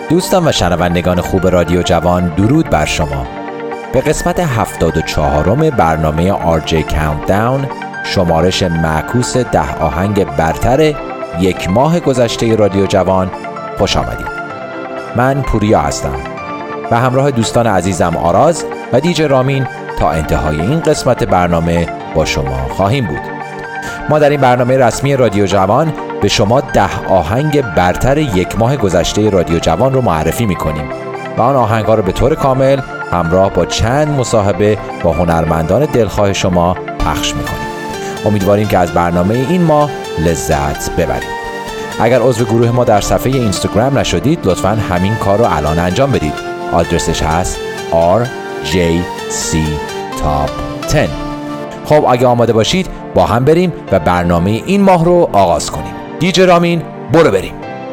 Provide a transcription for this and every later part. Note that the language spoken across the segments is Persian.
دوستان و شنوندگان خوب رادیو جوان، درود بر شما. به قسمت 74 برنامه RJ Countdown، شمارش معکوس 10 آهنگ برتر یک ماه گذشته رادیو جوان، خوش آمدید. من پوریا هستم و همراه دوستان عزیزم آراز و دیجی رامین تا انتهای این قسمت برنامه با شما خواهیم بود. ما در این برنامه رسمی رادیو جوان به شما 10 آهنگ برتر یک ماه گذشته رادیو جوان رو معرفی می‌کنیم و آن آهنگ‌ها رو به طور کامل همراه با چند مصاحبه با هنرمندان دلخواه شما پخش می‌کنیم. امیدواریم که از برنامه این ماه لذت ببرید. اگر عضو گروه ما در صفحه اینستاگرام نشدید، لطفاً همین کار رو الان انجام بدید. آدرسش هست RJC Top 10. خب اگه آماده باشید با هم بریم و برنامه این ماه رو آغاز کنیم. دیجی رامین، برو بریم.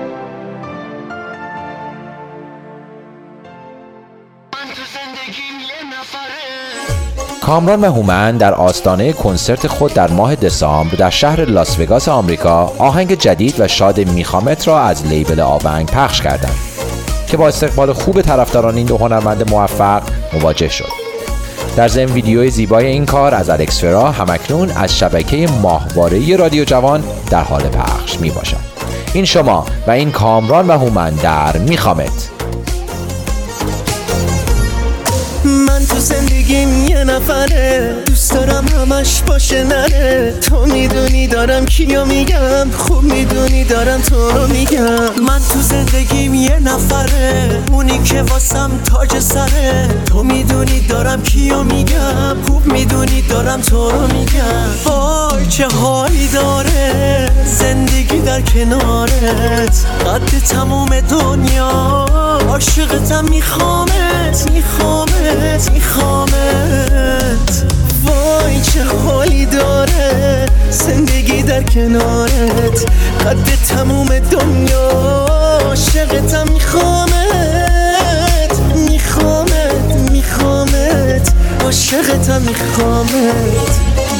کامران و هومن در آستانه کنسرت خود در ماه دسامبر در شهر لاس وگاس آمریکا آهنگ جدید و شاد میخوامت را از لیبل آونگ پخش کردند که با استقبال خوب طرفداران این دو هنرمند موفق مواجه شد. در ضمن ویدیوی زیبای این کار از الکس فرا همکنون از شبکه ماهواره‌ای رادیو جوان در حال پخش می باشد. این شما و این کامران و هومن در میخوامت. من تو زندگیم یه نفره، دوست دارم همش باشه نره. تو میدونی دارم کیو میگم، خوب میدونی دارم تو رو میگم. من تو زندگیم یه نفره، اونی که واسم تاج سره. تو میدونی دارم کیو میگم، خوب میدونی دارم تو رو میگم. وای چه حالی داره زندگی در کنارت، قد تموم دنیا عاشقتم، میخوامت میخوامت میخوامت. وای چه حالی داره زندگی در کنارت، قد تموم دنیا عاشقتم، میخوامت میخوامت میخوامت عاشقتم، میخوامت.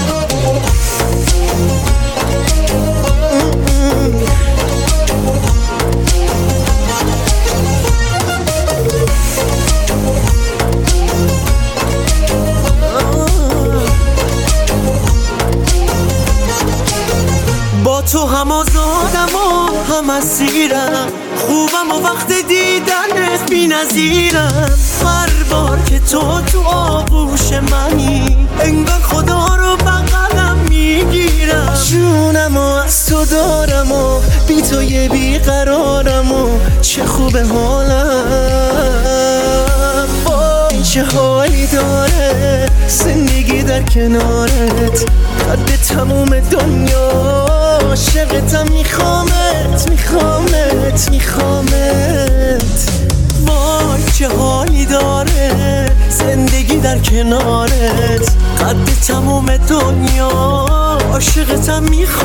با تو هم آزادم و هم اسیرم، خوبم و وقت دیدنت بی نظیرم. هر بار که تو آغوش منی، انگار خدا رو بغلم میگیرم. جونم و از تو دارم و بی تو یه بیقرارم و چه خوب حالم. وای چه حالی داره زندگی در کنارت، قد تموم دنیا عاشقتم، میخوامت میخوامت میخوامت. وای چه حالی داره زندگی در کنارت، قد تموم دنیا عاشقتم،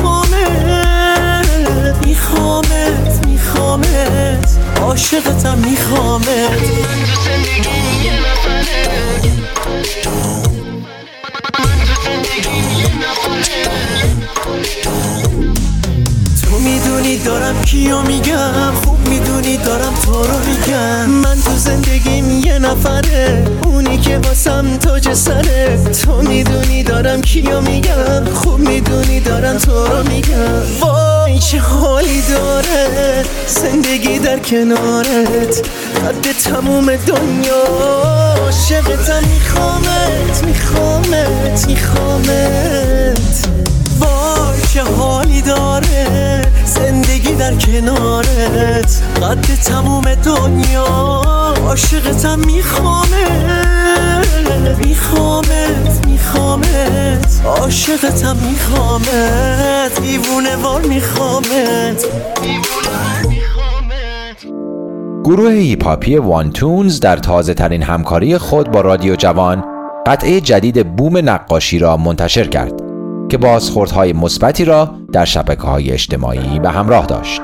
میخوامت میخوامت میخوامت عاشقتم، میخوامت. تو میدونی دارم کیو میگم، خوب میدونی دارم تو رو میگم. من تو زندگیم یه نفره، اونی که واسم تاج سره. تو میدونی دارم کیو میگم، خوب میدونی دارم تو رو میگم. وای چه حالی داره زندگی در کنارت، قد تموم دنیا عاشقتم، میخوامت میخوامت میخوامت. وای چه حالی داره زندگی در کنارت، قد تموم دنیا عاشقتم، میخوامت میخوامت میخوامت عاشقتم، میخوامت. دیوونه وار میخوامت. گروه هیپ هاپی وانتونز در تازه ترین همکاری خود با رادیو جوان قطعه جدید بوم نقاشی را منتشر کرد که بازخوردهای مثبتی را در شبکه‌های اجتماعی به همراه داشت.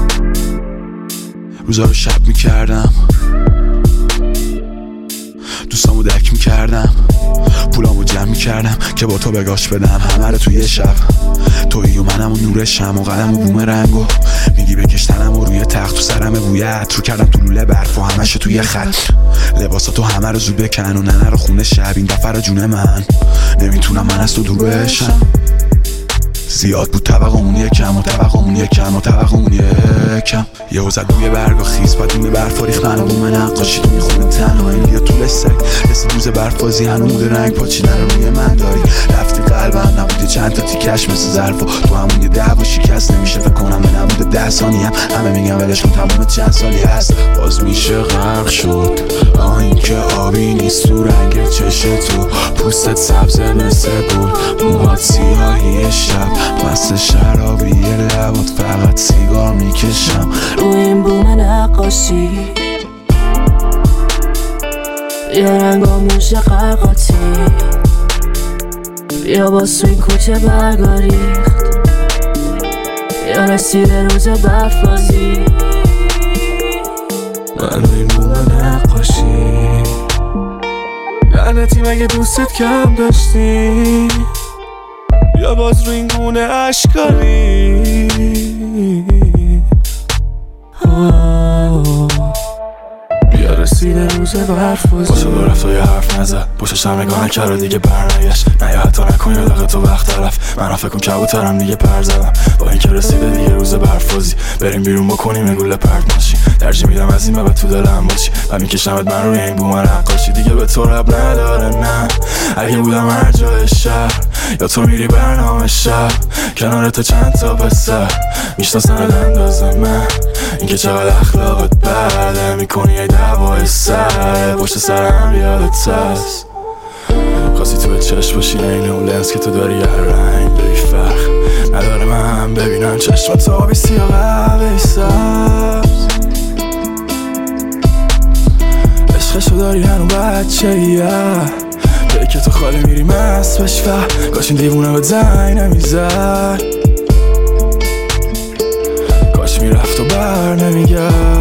روزا رو شب می‌کردم، دوستامو دک میکردم، پولامو جمع میکردم که با تو بگاش بدم همه رو توی یه شب. تویی و منم و نور شم و قلم و بوم رنگو میگی بکشتنم و روی تخت تو سرم بوی عطر کردم تو لوله برف و همشو توی خط. لباساتو همه رو زود بکن و ننه رو خونه شب این دفعه رو جون من نمیتونم من از تو دور بشم. زیاد بود طبقمون یکم و طبقمون یکم و طبقمون یکم. یه وزد روی برگا خیز بدون برفا ریختن و بوم نقاشی تو میخونه تنهایی بیا طول سگ رسید روز برفازی هنوز رنگ پاچیدن رو روی من داری. رفتی قلبم نبوده چند تا تیکش مثل ظرف و تو همون یه دعوا شکست نمیشه فکر کنم به نبوده 10 ثانیه همه میگن ولش کن تمام چند سالی هست باز میشه غرق شد. این که آبی نیست تو رنگ چش تو پوستت سبز مثل بود موهات سیاهی شب مست شرابی لبات فقط سیگار میکشم رو این بوم نقاشی یا رنگاموش قرقاتی یا باز تو این کوچه برگا ریخت یا رسیده روز برفازی. من رو این بوم نقاشی لعنتی مگه دوستت کم داشتی یا باز رو این گونه اشکالی. بیا رسیده روز برفازی باشه دو رفت و یه حرف نزد پشتش هم نگاه نکرد و دیگه برنگشت نه یا حتی نکن یا لقه تو وقت تلف من فکر کن کبوترم دیگه پر زدم با این که رسیده دیگه روز برفازی بریم بیرون بکنیم گوله پرت ماشین ترجیح میدم از این به تو دلم باشی و میکشمت من روی این بوم نقاشی دیگه به تو رب نداره نه اگه بودم هر جای شهر یا تو میری برنامه شب کنار تو چند تا پسر میشناسن اندازه من اینکه چقدر اخلاقت بده میکنی یه دعوای سر پشت سرم یادت هست خواستی تو به چشم باشی این اون لنز که تو داری هر رنگ داری فرق نداره من ببینم چشمت آبی سیاه قهوه‌ای سبز عشقشو داری هنو بچه یه جایی که تو خالی میری مست بشی و کاش این دیوونه به زنگ نمیزد کاش میرفت و بر نمیگشت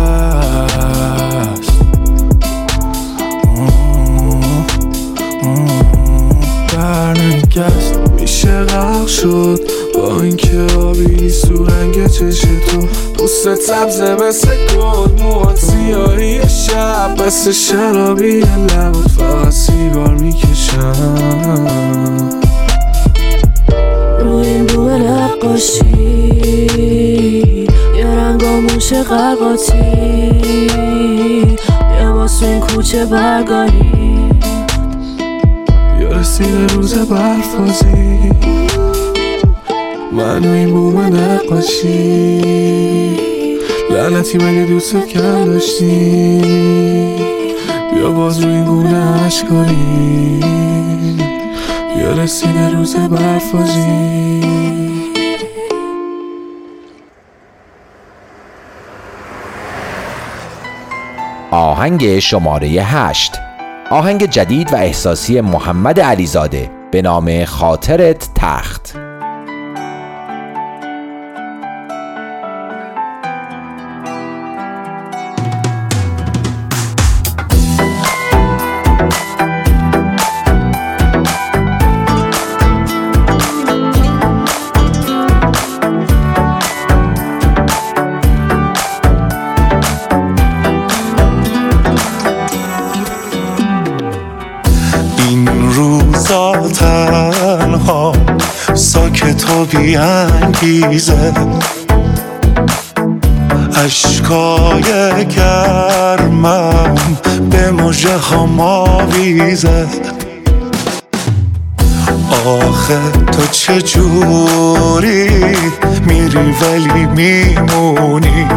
بر نمیگشت میشه غرق شد با این که آبی نیست تو رنگ چش تو پوستت سبزه مثل گل موهات سیاهی شب مثل شرابی لبات فقط سیگار میکشم رو این بوم نقاشی یا رنگاموش قرقاتی یا باز تو این کوچه برگاری یا رسیده روز برفازی من و این بوم نقاشی لعنتی مگه دوستت کم داشتی بیا باز رو این گونه اشکاری یا رسیده روز برفازی. آهنگ شماره 8 آهنگ جدید و احساسی محمد علیزاده به نام خاطرت تخت. تنها ساکت و بی‌انگیزه اشکای گرمم به مژه ها آویزه آخه تو چجوری میری ولی میمونی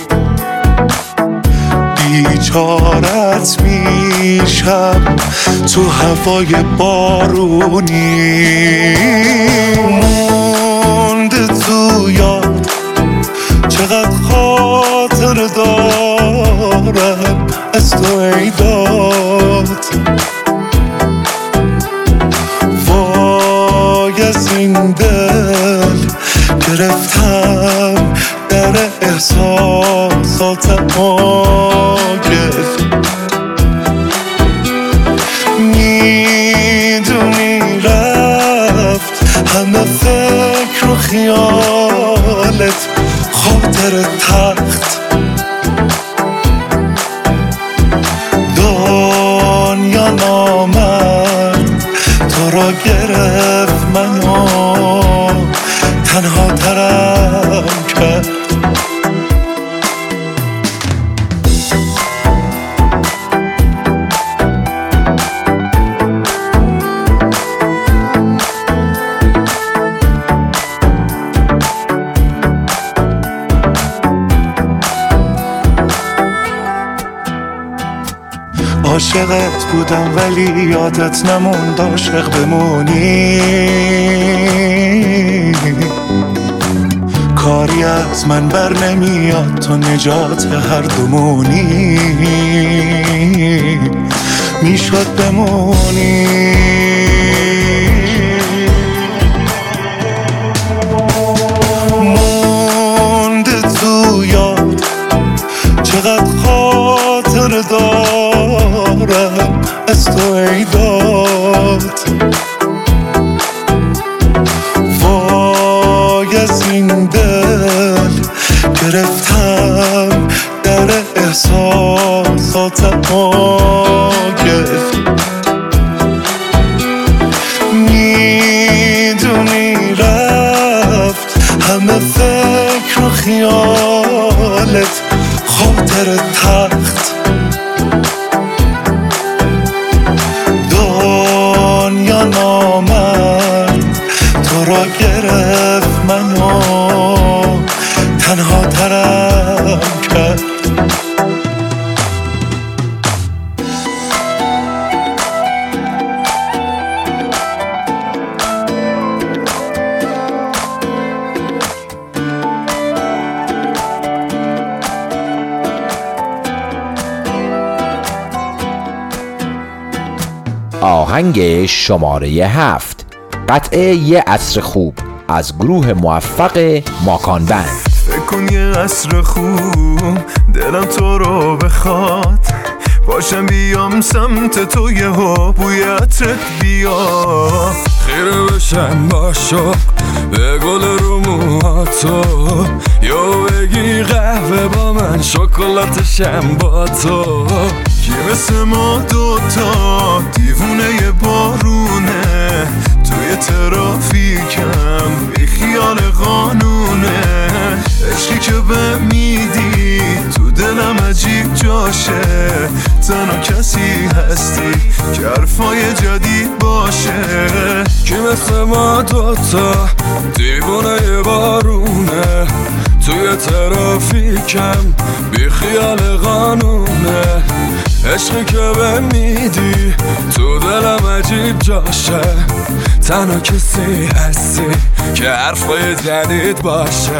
بیچارت میشم تو هوای بارونی مونده تو یاد چقدر خاطر دارم از تو ای داد وای از این دل گرفتم در احساساتم آگه خیالت خاطر تخت دنیا نامد تو را گرفت منو تنها ترم کرد عاشقت بودم ولی یادت نموند عاشق بمونی کاری از من بر نمیاد تو نجات هر دومونی میشد بمونی مونده تو یاد چقدر خاطر دارم از تو ای داد وای از این دل گرفتم در احساساتم میدونی رفت همه فکر و خیالت خاطر تخت دنیا نامد تو را گرفت منو تنها ترم کرد آهنگ شماره 7 قطعه یه عصر خوب از گروه موفق ماکان بند. فکر کن یه عصر خوب دلم تو رو بخواد باشم بیام سمت تو یهو بوی عطرت بیا خیره بشم با شوق به گل رو موهاتو یا بگی قهوه با من شکلاتشم با تو کی مثل ما دوتا دیوونه بارونه توی ترافیکم بی خیال قانونه عشقی که به میدی تو دلم عجیب جاشه تنها کسی هستی که حرفای جدید باشه کی مثل ما دوتا دیوونه بارونه توی ترافیکم بی خیال قانونه عشقی که به میدی تو دلم عجیب جاشه تنها کسی هستی که حرفای جدید باشه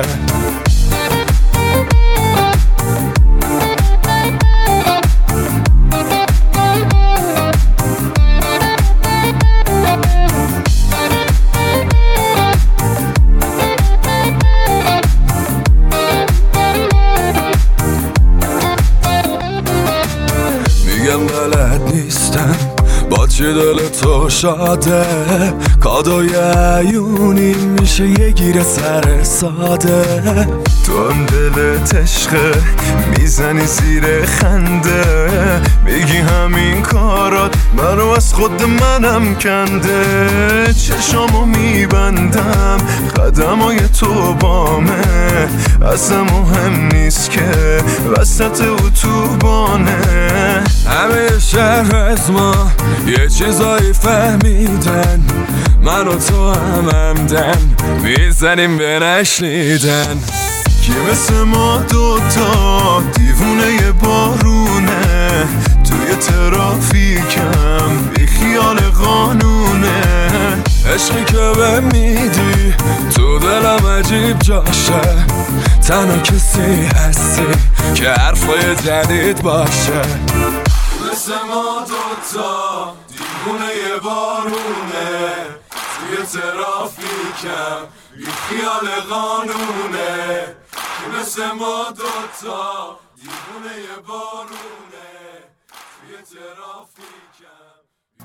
میگم بلد نیستم با چی دل تو شاده کادوی عیونی میشه یه گیر سر ساده تو هم دلت عشقه میزنی زیر خنده میگی همین کارات منو از خود منم کنده چشامو میبندم قدمای تو بامه اصلا مهم نیست که وسط اتوبانه همه شهر از ما یه چیزایی فهمیدن من و تو هم همدن میزنیم به نشنیدن کی مثل ما دوتا دیوونه بارونه توی ترافیکم بی خیال قانونه عشقی که به میدی تو دلم عجیب جاشه تنها کسی هستی که حرفای جدید باشه مثل ما دوتا دیوونه بارونه توی ترافیکم بی خیال قانونه مثل ما دوتا دیوونه بارونه توی ترافیکم.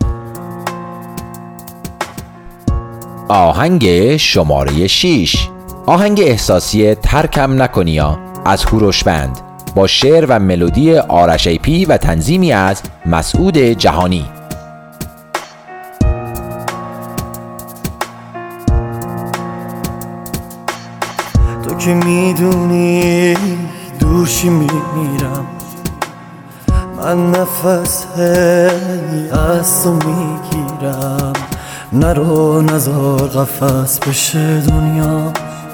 آهنگ شماره 6 آهنگ احساسی ترکم نکنیا از هوروشبند با شعر و ملودی آرش ایپی و تنظیمی از مسعود جهانی. تو که میدونی دوشی میمیرم، من نفس از تو میگیرم. نرو نزار قفس بشه دنیا،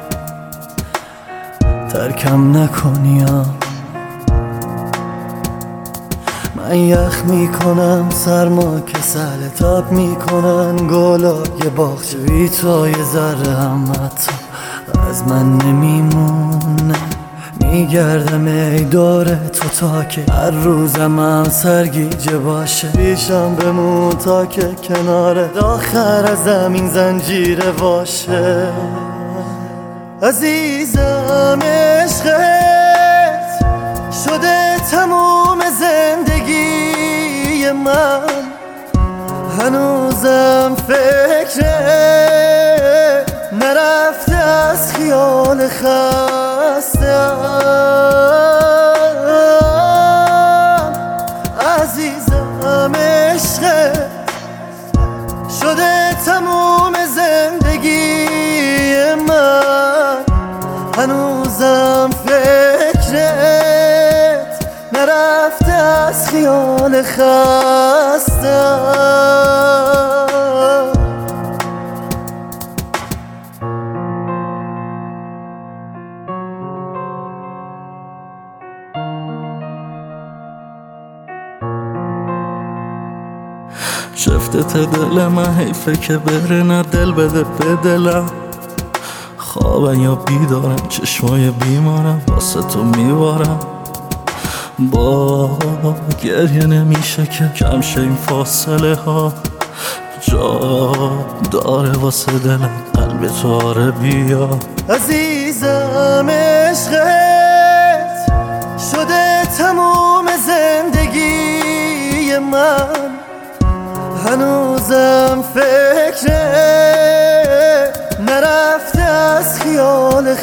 ترکم نکنیا. من یخ میکنم سرما که سهل تاب میکنن گلای باغچه بی تو یه ذره هم حتی از من نمیمونه. میگردم ای دور تو تا که هر روزم هم سرگیجه باشه. پیشم بمون تا که کنار آخر از زمین زنجیره باشه. عزیزم عشقت شده تموم زندگی من، هنوزم فکرت نرفته از خیال خستم. عزیزم عشقت شده تموم زندگی من، هنوزم فکرت نرفته از خیال خستم. شفته دل من حیفه که بره، نه دل بده به دلم. خوابم یا بیدارم چشمای بیمارم واسه تو میبارم. با گریه نمیشه که کم شه این فاصله ها، جا داره واسه دلم قلب تو آره بیا. عزیزم عشقت شده تموم زندگی من، هنوزم فکرت نرفته از خیال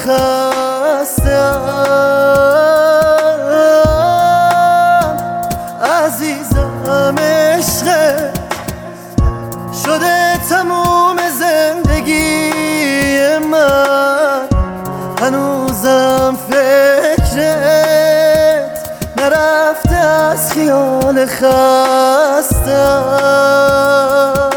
خستم. عزیزم عشقت شده تموم زندگی من، هنوزم فکرت نرفته از خیال خستم.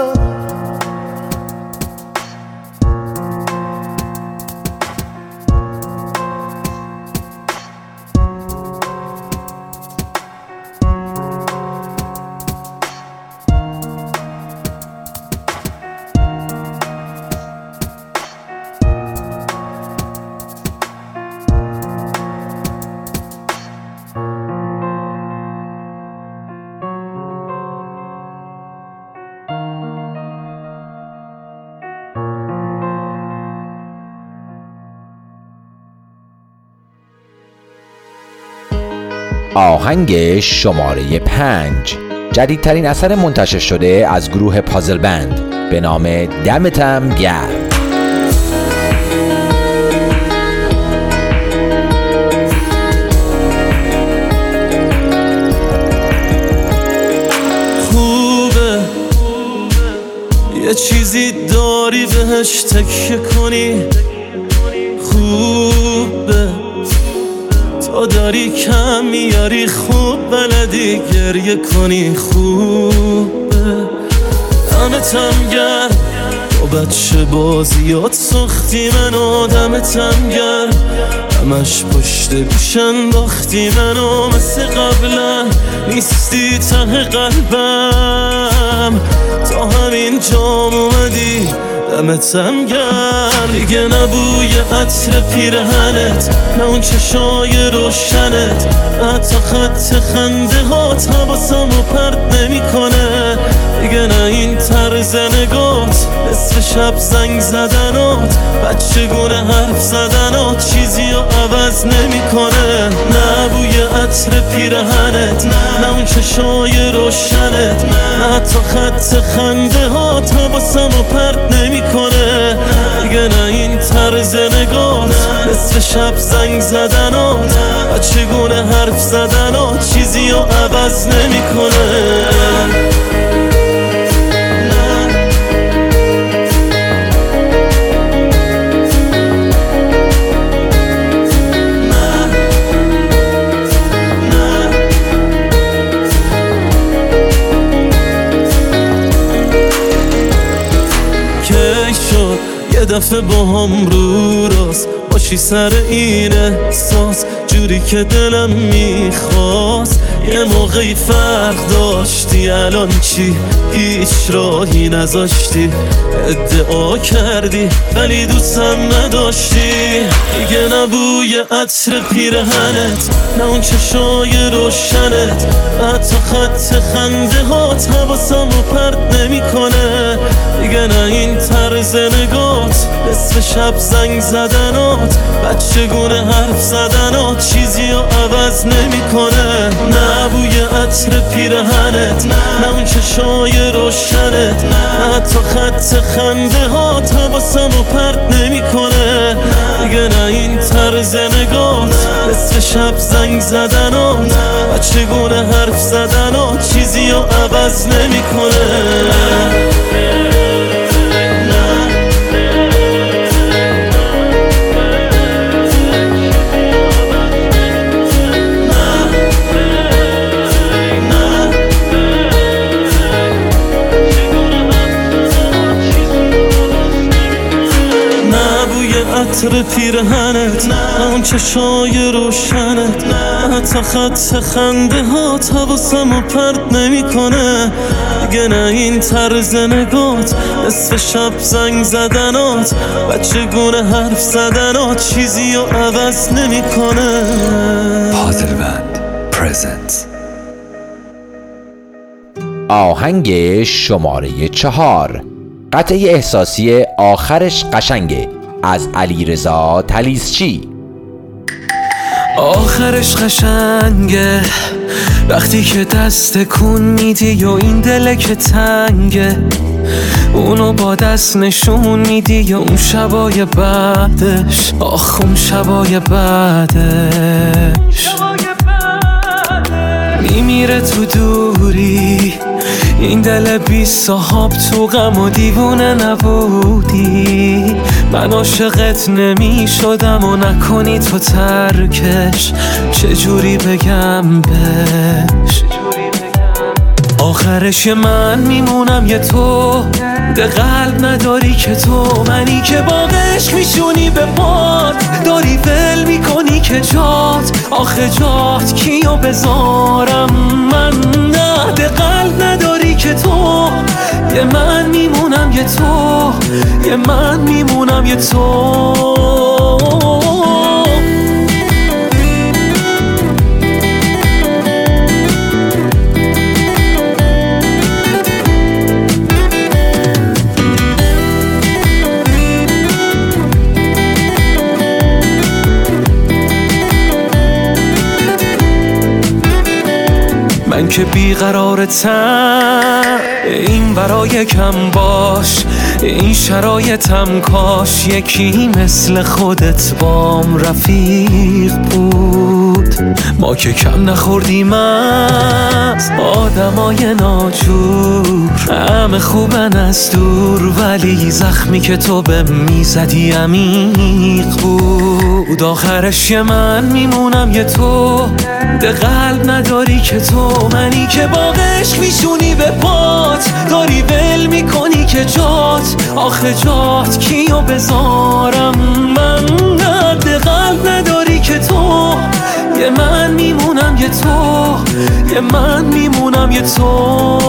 آهنگ شماره 5 جدیدترین اثر منتشر شده از گروه پازل بند به نام دمتم گرم. خوبه یه چیزی داری بهش تکیه کنی، خوبه تو داری کم میاری، خوب بلدی گریه کنی، خوبه دمتم گرم. با بچه بازیات ساختی منو، دمتم گرم. همش پشت گوش انداختی منو، مثل قبلا نیستی ته قلبم. تا همین جام اومدی دمتم گرم. دیگه نبوی عطر پیرهنت، نه اون چشای روشنت، حتی خط خنده هات حواسمو پرت نمیکنه. دیگه نه این طرز نگات، نصف شب زنگ زدنات، بچگونه حرف زدنات چیزی رو عوض نمیکنه. نه بوی عطر پیرهنت، نه اون چشای روشنت، نه حتی خط خنده هات حواسمو پرت نمیکنه. دیگه نه این طرز نگات، نصف شب زنگ زدنات و چگونه حرف زدنات چیزی رو عوض نمیکنه. یه دفعه با هم رو راست باشی سر این احساس، جوری که دلم میخواست. یه موقعی فرق داشتی، الان چی؟ هیچ راهی نذاشتی، ادعا کردی ولی دوستم نداشتی. دیگه نبوی عطر پیرهنت، نه اون چشای روشنت، حتی خط خنده هات حواسمو پرت نمیکنه. دیگه نه این طرز نگات، نصف شب زنگ زدنات و چگونه حرف زدنات چیزی رو عوض نمیکنه. نه بوی عطر پیرهنت، نه اون چشای روشنت، حتی خط خنده هات حواسمو پرت نمیکنه. دیگه نه این طرز نگات، نصف شب زنگ زدنات و چگونه حرف زدنات چیزی رو عوض نمیکنه. عطر پیرهنت، نه اون چشای روشنت، حتی خط خنده هات حواسمو پرت نمیکنه. دیگه نه این طرز نگات، نصف شب زنگ زدنات و چگونه حرف زدنات چیزی رو عوض نمیکنه. پازلبند پرزنت. آهنگ شماره 4، قطعه احساسی آخرش قشنگه از علیرضا تلیسچی. آخرش قشنگه وقتی که دست کن میدی و این دله که تنگه، اونو با دست نشون میدی یا اون شبای بعدش، آخ اون شبای بعدش میمیره تو دوری. این دل بی صاحب تو غم و دیوونه نبودی، من عاشقت نمی شدم و نکنی تو ترکش، چجوری بگم بهش. آخرش من میمونم یه تو، ده قلب نداری که تو، منی که باقش میشونی به باد، داری ول میکنی که جات، آخه جات کیو بذارم من. نه ده قلب نداری که تو، یه من میمونم یه تو، یه من میمونم یه تو. من که بیقرارتم، این برای کم باش، این شرایطم کاش یکی مثل خودت بام رفیق بود. ما که کم نخوردیم از آدمای ناجور، همه خوبن از دور، ولی زخمی که تو به میزدی عمیق بود. آخرش یه من میمونم یه تو، ده قلب نداری که تو، منی که باقش میشونی به پات، داری ول میکنی که جات، آخه جات کیو بذارم من. ده قلب نداری که تو، یه من میمونم یه تو، یه من میمونم یه تو.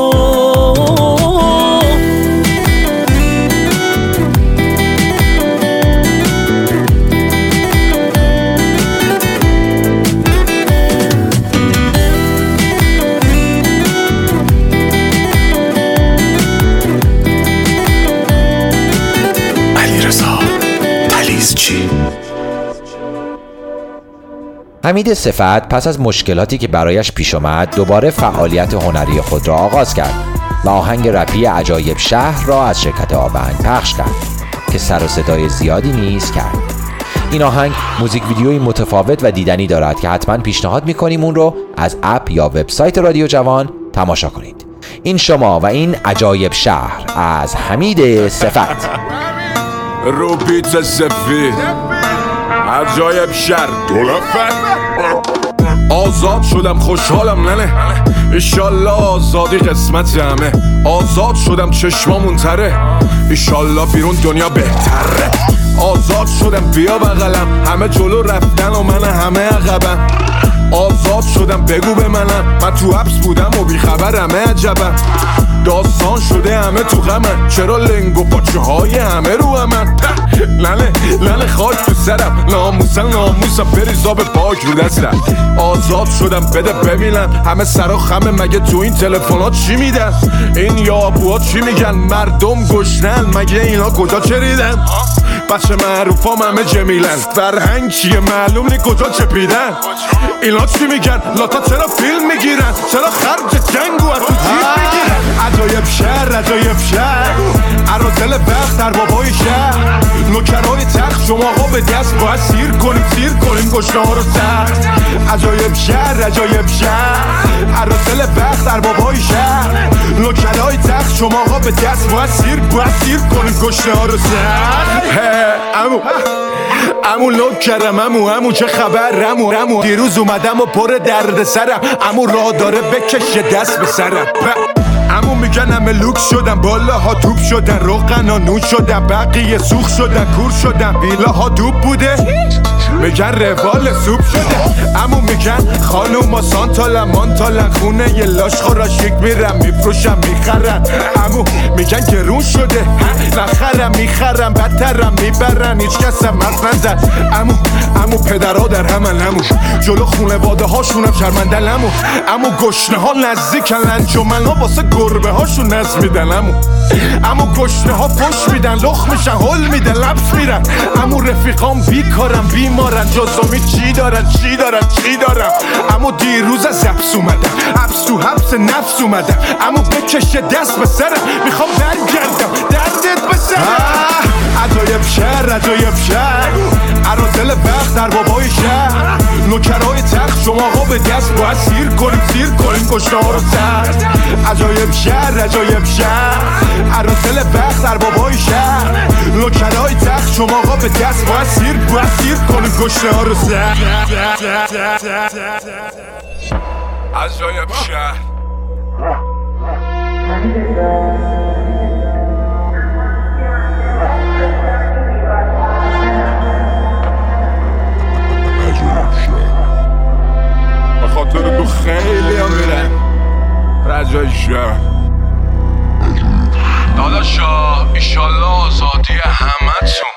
حمید صفت پس از مشکلاتی که برایش پیش آمد دوباره فعالیت هنری خود را آغاز کرد و آهنگ رپی عجایب شهر را از شرکت آبنگ پخش کرد. که سر و صدای زیادی نیز کرد. این آهنگ موزیک ویدیوی متفاوت و دیدنی دارد که حتما پیشنهاد میکنیم اون رو از اپ یا وبسایت رادیو جوان تماشا کنید. این شما و این عجایب شهر از حمید صفت. رو بیت سفید عجایب شهر دولفت. آزاد شدم خوشحالم ننه، ایشالله آزادی قسمت همه. آزاد شدم چشمامون تره، ایشالله بیرون دنیا بهتره. آزاد شدم بیا بغلم، همه جلو رفتن و من همه عقبم. آزاد شدم بگو به منم، من تو حبس بودم و بیخبرم عجبم. داستان شده همه تو غمن، چرا لنگ و پاچه های همه رو همن. لنه خاک تو سرم، ناموسم بریزا به پاک رو دستم. آزاد شدم بده ببینم، همه سرا خمه مگه تو این تلفنات چی میدن؟ این یابوها چی میگن؟ مردم گشنن مگه اینا کجا چریدن؟ بچه معروفام همه جمیلن، فرهنگ چیه معلوم نی کجا چپیدن؟ اینا چی میگن؟ لاتا چرا فیلم میگیرن؟ چرا خرج جنگو از تو تیر میگیرن؟ عجایب شهر عرازل وقت در بابای شهر. نوکرای تخت شما ها به دست باید سیر کنیم گشنه ها رو سخت. عجایب شهر عرازل وقت در بابای شهر. نوکرای تخت شما ها به دست باید سیر کنیم گشنه ها رو سخت. امو نوکرم امو چه خبر امو دیروز اومدم و پر درد سرم. امو راه داره بکشه دست به سرم. امو میگن همه لوکس شدن، بالاها توپ شدن، روغن و نون شدن، بقیه سوخ شدن، کور شدن، ویلاها دوب بوده میگن روال سوپ شده. امو میگن خانوما مانتالن، خونه یه لاش خوراشیک میرم میفروشم میخرن. امو میگن گرون شده، نخرم میخرم، بدترم میبرن، هیچ کسم مرد نزد. امو پدرها در همن، امو جلو خونواده هاشونم شرمندن. امو گشنه ها نزدیکن، انجمن ها واسه گربه هاشون نز میدن. امو گشنه ها پشت میدن، لخ میشن هل میدن، لبس میرن. امو رفیقام بیکارم بیمارن، جزامی چی دارن. امو دیروز از حبس اومدم، حبس تو حبس نفس اومدم. امو بکشه دست به سرم، میخوام برگردم دردت به سرم. عجایب شهر عرازل وقت در بابای شهر. نوکرای تخت شما ها به دست باید سیر کنیم گشنه ها رو سخت. عجایب شهر عرازل وقت در بابای شهر. نوکرای تخت شما ها به دست باید سیر کنیم گشنه ها رو سخت. عجایب شهر خاطر تو خیلی هم میرن. رجای شهر داداشا ایشالله آزادی همه تون.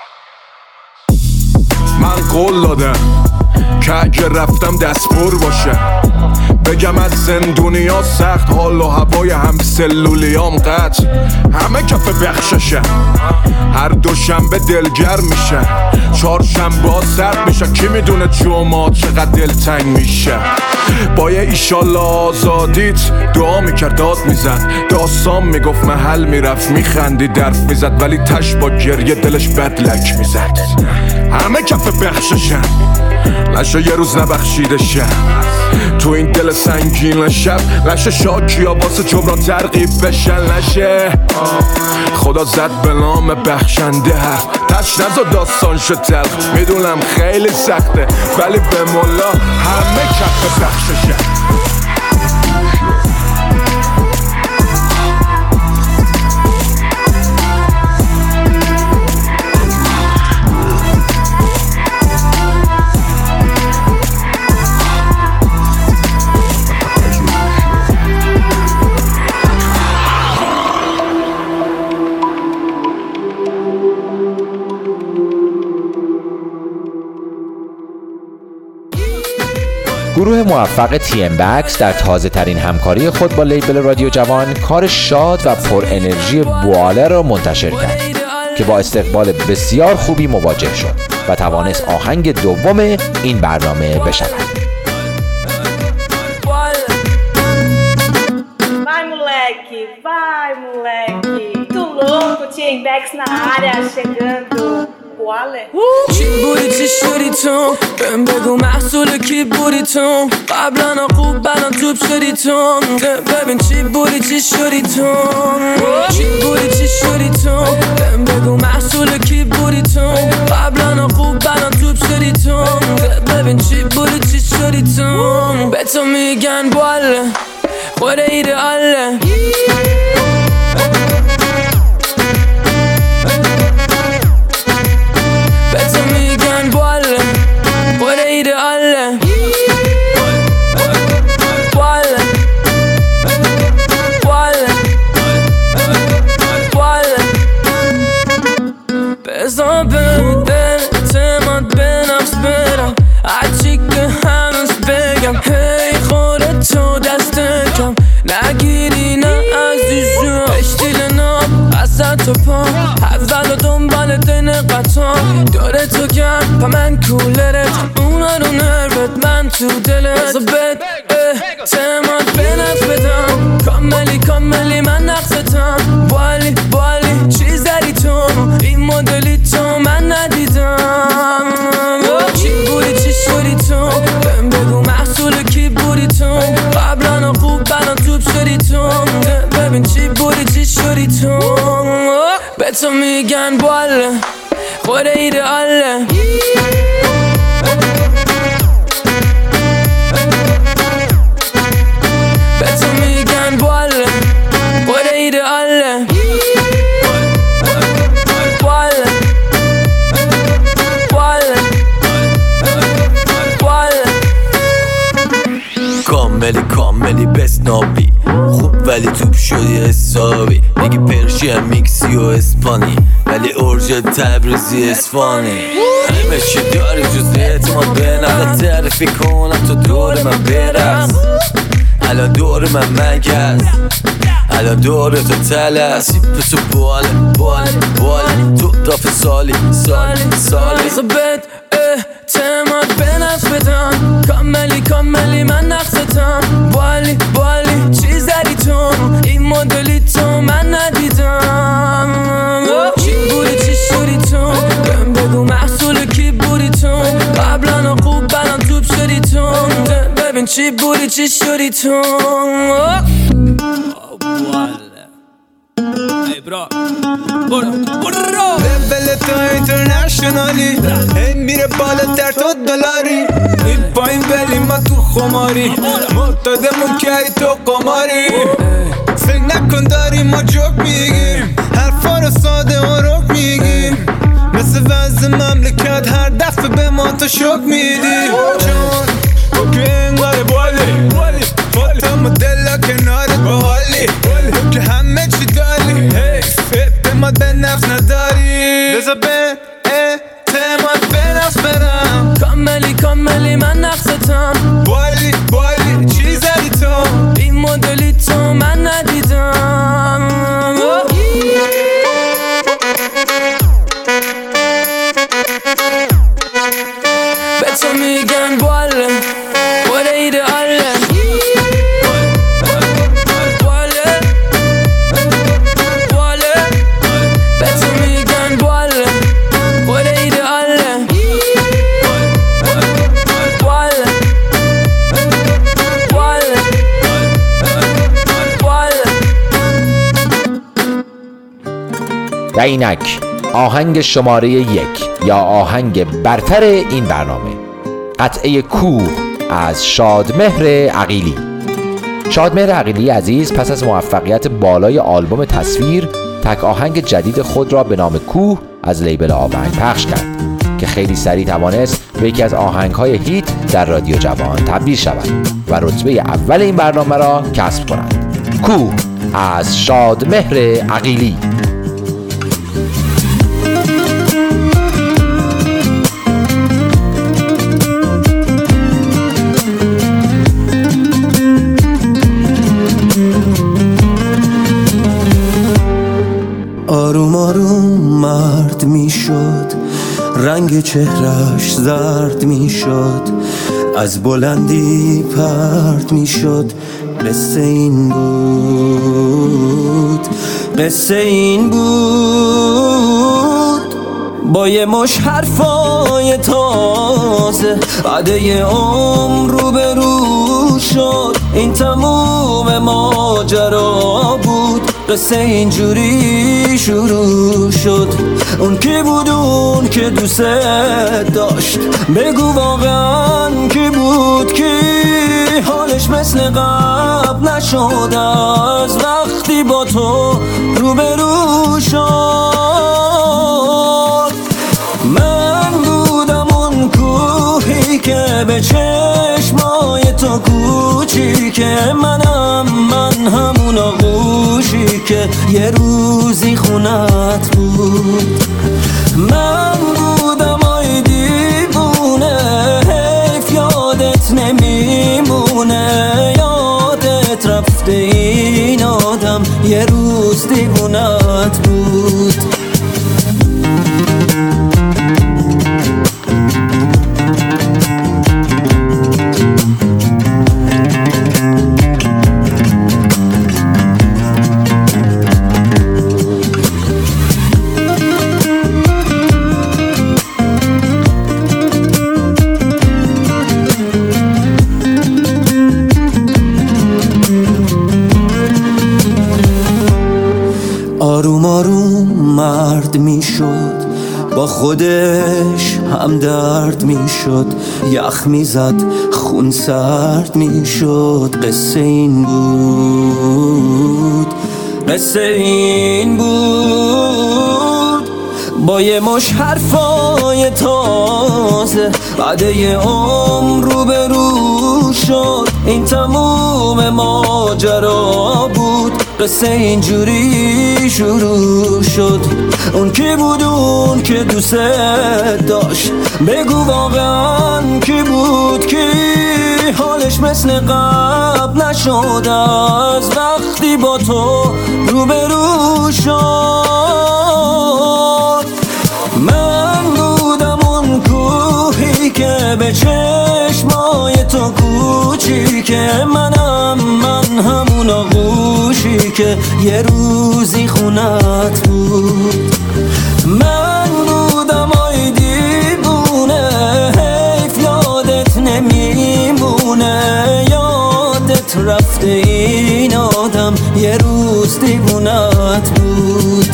من قول دادم که اگه رفتم دست پر باشه، بگم از زندونیا سخت، حال و هوای هم سلولیام قطع، همه کف بخششن. هر دوشنبه دلگر میشن، چهارشنبه ها سرد میشن، کی میدونه جمعه چقدر دلتنگ میشه. با یه ایشالله آزادیت دعا میکرد داد میزد، داستان میگفت محل میرفت میخندی درف میزد، ولی تش با گریه دلش بدلک میزد. همه کف بخششن، نشه یه روز نبخشیده شن تو این دل سنگین شب. نشه شاکی ها واسه جبران ترغیب بشن. نشه خدا زد به نام بخشنده حرف، تش نزا داستان شد تلخ. میدونم خیلی سخته ولی به مولا همه کف بخششن. گروه موفق TMBags در تازه ترین همکاری خود با لیبل رادیو جوان کار شاد و پر انرژی بواله را منتشر کرد که با استقبال بسیار خوبی مواجه شد و توانست آهنگ دوم این برنامه بشود. Vai moleque, tu louco, Tim, Bex na área, chegando. Boale. چی بودی چی شدی تو بهم بگو محصول کی بودی تو قبلا خوب بنا توب شدی تو ببین چی بودی چی شدی تو چی بودی چی شدی تو بهم بگو محصول کی بودی تو قبلا خوب بنا توب شدی تو ببین چی بودی چی شدی تو به تو میگن باله خود ایدئاله بزا به اعتماد به نفس برم هرچی که هنوز بگم هی خودت تو دست کم نگیری نه عزیزم اشتیل نام اصلا تو پا اول و دنبال دین قطعا داره تو گرم پا من کولرت اونا رو نروت من تو دلت بزا به اعتماد به نفس بدم کاملی من نقصتم بالی چیز داری تو این مدلی تو من ندیدم چی بودی چی شدی تو بهم بگو محصول کی بودی تو قبلا خوب بنا توب شدی تو ببین چی بودی چی شدی تو به تو میگن باله خود ایدئاله به تو میگن باله خود ایدئاله کاملی بسنابی خوب ولی توپ شدی حسابی میگی پرشی هم میکسی و اسپانی ولی ارژ تبریزی اسفانی همه چی داری جز اعتماد به نفس تعریفی کنم تو دور من برس الان دور من مگس الان دور تو تلس سیپ تو باله تو دافع سالی بزا بد اعتماد به نفس بدم کاملی من نقصتم بالی چیز داری تو این مدلی تو من ندیدم چی بودی چی شدی تو بهم بگو محصول کی بودی تو قبلا خوب بنا توب شدی تو ببین چی بودی چی شدی تو ای برا برو لول تو اینترنشنالی هی میره بالاتر تو دلاری این پایین ولی ما تو خماری معتادمون که ای تو قماری فکر نکن داریم ما جوک میگیم حرفا رو ساده و رک میگیم مثل وضع مملکت هر دفعه به ما تو شک میدی چون تو که انگار بالی فاتم و دلا کنارت باحالی تو که همه چی داری اعتماد به نفس نداری بزا به اعتماد به نفس برم کاملی من نقصتم بالی چیز داری تو این مدلی تو من ندیدم به تو میگن باله خود ایدئاله و اینک آهنگ شماره 1 یا آهنگ برتر این برنامه، قطعه کوه از شادمهر عقیلی. شادمهر عقیلی عزیز پس از موفقیت بالای آلبوم تصویر تک آهنگ جدید خود را به نام کوه از لیبل آونگ پخش کرد که خیلی سریع توانست به یکی از آهنگ‌های هیت در رادیو جوان تبدیل شود و رتبه اول این برنامه را کسب کند. کوه از شادمهر عقیلی. آروم آروم مرد می شد، رنگ چهرش زرد می شد، از بلندی پرد می شد. قصه این بود قصه این بود با یه مش حرفای تازه بعد یه عمر روبرو شد این تموم ماجرا بود قصه اینجوری شروع شد اون کی بود اون که دوست داشت بگو واقعا کی بود کی حالش مثل قبل نشد از وقتی با تو روبرو شد من بودم اون کوهی که به چشمای تو کوچیکه من همون آغوشی که یه روزی خونت بود من بودم آی دیوونه حیف یادت نمیمونه یادت رفته این آدم یه روز دیوونت بود آروم آروم مرد می شد با خودش همدرد می شد یخ می زد خون سرد می شد قصه این بود قصه این بود با یه مش حرفای تازه بعد یه عمر روبرو شد این تموم ماجرا بود قصه اینجوری شروع شد اون کی بود اون که دوست داشت بگو واقعا کی بود کی حالش مثل قبل نشد از وقتی با تو روبرو شد من بودم اون کوهی که به چشمای تو کوچیکه من همون آغوشی که یه روزی خونت بود من بودم آی دیوونه حیف یادت نمیمونه یادت رفته این آدم یه روز دیوونت بود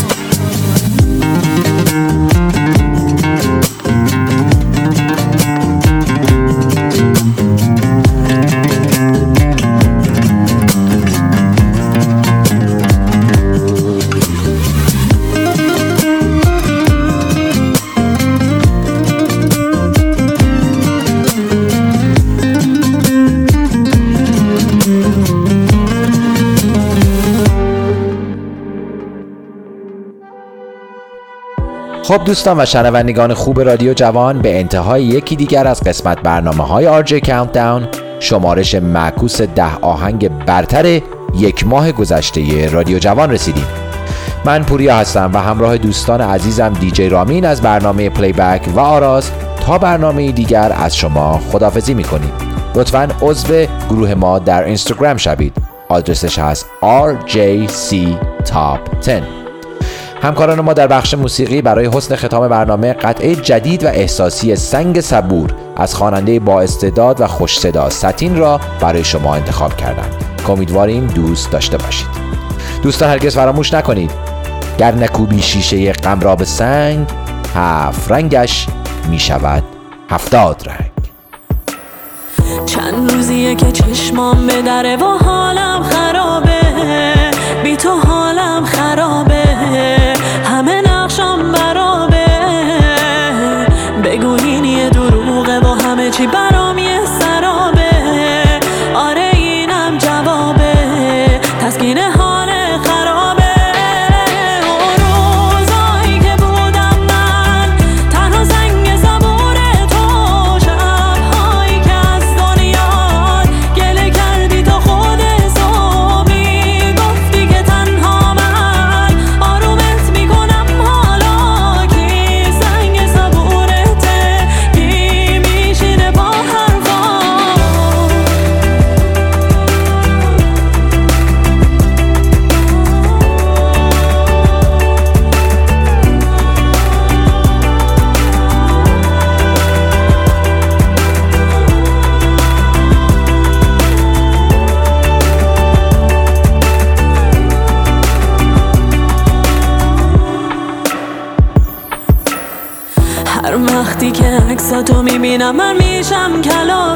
خب دوستان و شنوندگان خوب رادیو جوان، به انتهای یکی دیگر از قسمت برنامه‌های RJ Countdown شمارش معکوس 10 آهنگ برتر یک ماه گذشته رادیو جوان رسیدیم. من پوریا هستم و همراه دوستان عزیزم دیجی رامین از برنامه پلی بک و آراز تا برنامه دیگر از شما خداحافظی می‌کنیم. لطفاً عضو گروه ما در اینستاگرام شوید. آدرسش هست RJC Top 10. همکاران ما در بخش موسیقی برای حسن ختام برنامه قطعه جدید و احساسی سنگ صبور از خواننده با استعداد و خوش صدا ساتین را برای شما انتخاب کردند. امیدواریم دوست داشته باشید. دوستان هرگز فراموش نکنید گر نکوبی شیشه غم را به سنگ 7 رنگش می شود 70 رنگ. چند روزیه که چشمام به دره و حالم خرابه بی تو حالم خرابه همه نقشم برابه بگو این یه دروغه و همه چی برام یه سرابه آره اینم جوابه تسکین حال خرابه روزایی که بودم من تنها زنگ صبور تو شبهایی که از دنیا گله کردی تو خود صبحی گفتی که تنها من عکساتو میبینم من میشم کلا